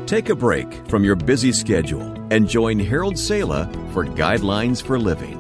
Take a break from your busy schedule and join Harold Sala for Guidelines for Living.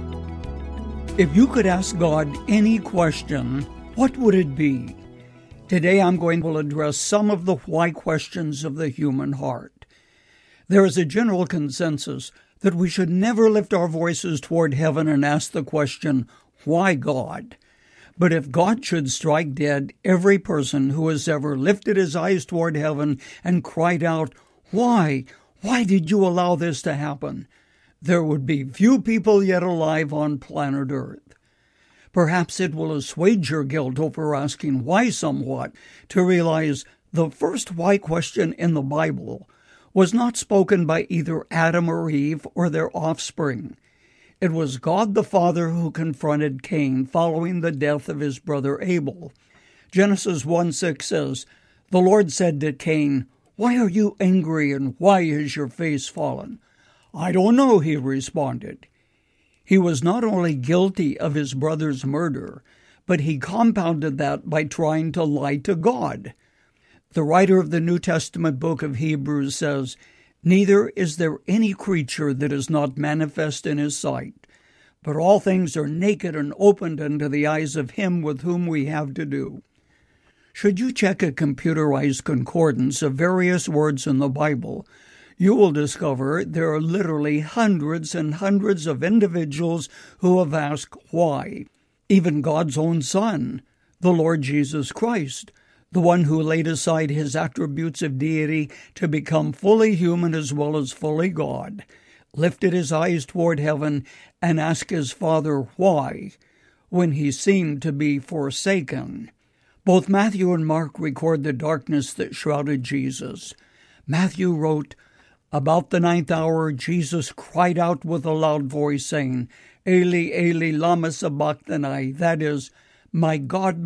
If you could ask God any question, what would it be? Today I'm going to address some of the why questions of the human heart. There is a general consensus that we should never lift our voices toward heaven and ask the question, why God? But if God should strike dead every person who has ever lifted his eyes toward heaven and cried out, why? Why did you allow this to happen? There would be few people yet alive on planet Earth. Perhaps it will assuage your guilt over asking why somewhat to realize the first why question in the Bible was not spoken by either Adam or Eve or their offspring. It was God the Father who confronted Cain following the death of his brother Abel. Genesis 1:6 says, "The Lord said to Cain, 'Why are you angry and why is your face fallen?' 'I don't know,' he responded. He was not only guilty of his brother's murder, but he compounded that by trying to lie to God. The writer of the New Testament book of Hebrews says, "Neither is there any creature that is not manifest in his sight, but all things are naked and opened unto the eyes of him with whom we have to do." Should you check a computerized concordance of various words in the Bible, you will discover there are literally hundreds and hundreds of individuals who have asked why. Even God's own Son, the Lord Jesus Christ, the one who laid aside his attributes of deity to become fully human as well as fully God, lifted his eyes toward heaven and asked his Father why, when he seemed to be forsaken. Both Matthew and Mark record the darkness that shrouded Jesus. Matthew wrote, "About the 9th hour Jesus cried out with a loud voice, saying, 'Eli, Eli, lama sabachthani,' that is, 'My God,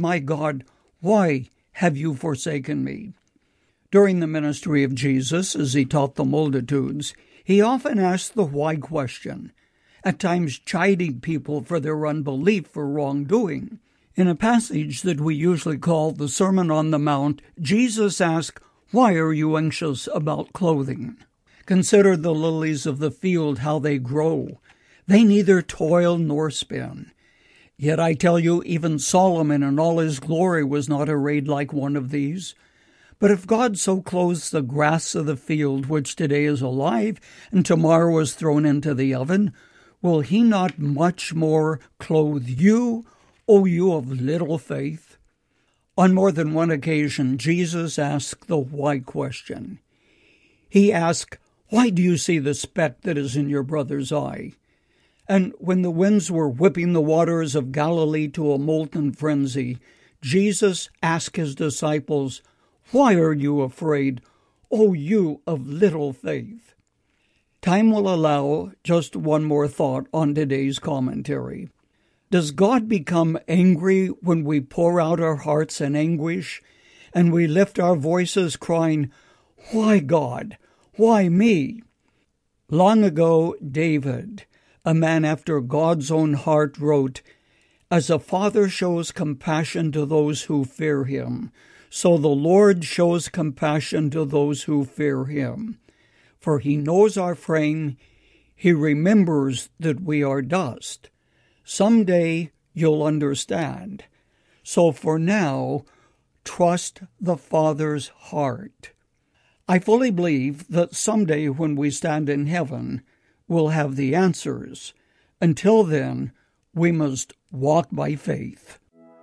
why have you forsaken me?'" During the ministry of Jesus, as he taught the multitudes, he often asked the why question, at times chiding people for their unbelief or wrongdoing. In a passage that we usually call the Sermon on the Mount, Jesus asked, "Why are you anxious about clothing? Consider the lilies of the field, how they grow. They neither toil nor spin. Yet I tell you, even Solomon in all his glory was not arrayed like one of these. But if God so clothes the grass of the field, which today is alive and tomorrow is thrown into the oven, will he not much more clothe you, O you of little faith?" On more than one occasion, Jesus asked the why question. He asked, "Why do you see the speck that is in your brother's eye?" And when the winds were whipping the waters of Galilee to a molten frenzy, Jesus asked his disciples, "Why are you afraid, O you of little faith?" Time will allow just one more thought on today's commentary. Does God become angry when we pour out our hearts in anguish and we lift our voices crying, "Why God? Why me?" Long ago, David, a man after God's own heart, wrote, "As a father shows compassion to those who fear him, so the Lord shows compassion to those who fear him. For he knows our frame, he remembers that we are dust. Someday you'll understand. So for now, trust the Father's heart." I fully believe that someday when we stand in heaven, we'll have the answers. Until then, we must walk by faith.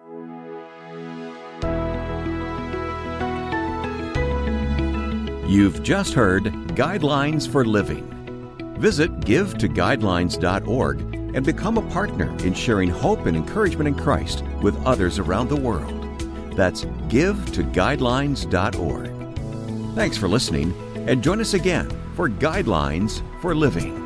You've just heard Guidelines for Living. Visit givetoguidelines.org and become a partner in sharing hope and encouragement in Christ with others around the world. That's givetoguidelines.org. Thanks for listening, and join us again for Guidelines for Living.